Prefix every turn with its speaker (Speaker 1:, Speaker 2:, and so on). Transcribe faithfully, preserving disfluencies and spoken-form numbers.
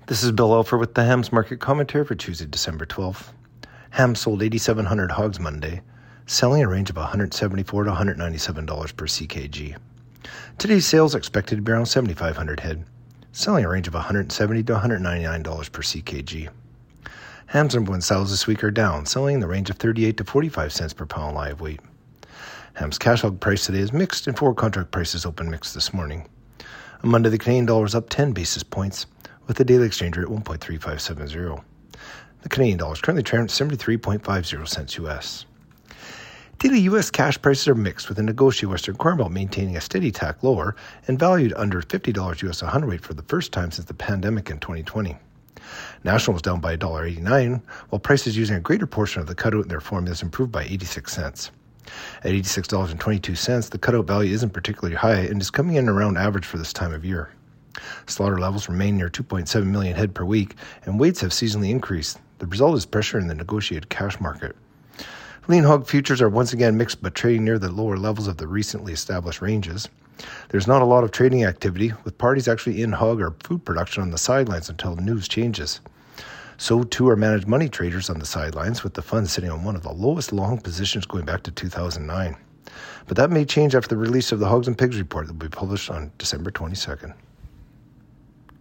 Speaker 1: This is Bill Alford with the Hams Market Commentary for Tuesday, December twelfth. Hams sold eighty-seven hundred hogs Monday, selling a range of one hundred seventy-four dollars to one hundred ninety-seven dollars per C K G. Today's sales are expected to be around seventy-five hundred head, selling a range of one hundred seventy dollars to one hundred ninety-nine dollars per C K G. Hams number one sales this week are down, selling in the range of thirty-eight to forty-five cents per pound live weight. Hams cash hog price today is mixed, and forward contract prices open mixed this morning. On Monday, the Canadian dollar is up ten basis points, with the daily exchange rate at one point three five seven zero. The Canadian dollar is currently trading at seventy-three point five zero cents U S. Daily U S cash prices are mixed, with the negotiated Western Corn Belt maintaining a steady tack lower and valued under fifty dollars U S a hundredweight for the first time since the pandemic in twenty twenty. National was down by one dollar eighty-nine, while prices using a greater portion of the cutout in their formulas improved by eighty-six cents. At eighty-six dollars and twenty-two cents, the cutout value isn't particularly high and is coming in around average for this time of year. Slaughter levels remain near two point seven million head per week, and weights have seasonally increased. The result is pressure in the negotiated cash market. Lean hog futures are once again mixed, but trading near the lower levels of the recently established ranges. There's not a lot of trading activity, with parties actually in hog or food production on the sidelines until the news changes. So too are managed money traders on the sidelines, with the fund sitting on one of the lowest long positions going back to two thousand nine. But that may change after the release of the Hogs and Pigs report that will be published on December twenty-second.